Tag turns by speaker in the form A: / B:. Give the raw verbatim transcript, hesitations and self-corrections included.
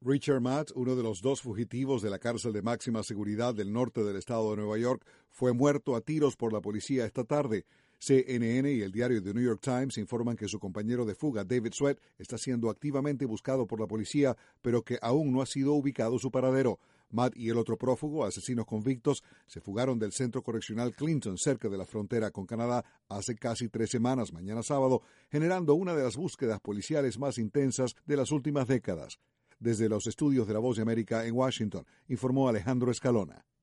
A: Richard Matt, uno de los dos fugitivos de la cárcel de máxima seguridad del norte del estado de Nueva York, fue muerto a tiros por la policía esta tarde. C N N y el diario The New York Times informan que su compañero de fuga, David Sweat, está siendo activamente buscado por la policía, pero que aún no ha sido ubicado su paradero. Matt y el otro prófugo, asesinos convictos, se fugaron del centro correccional Clinton, cerca de la frontera con Canadá, hace casi tres semanas, mañana sábado, generando una de las búsquedas policiales más intensas de las últimas décadas. Desde los estudios de La Voz de América en Washington, informó Alejandro Escalona.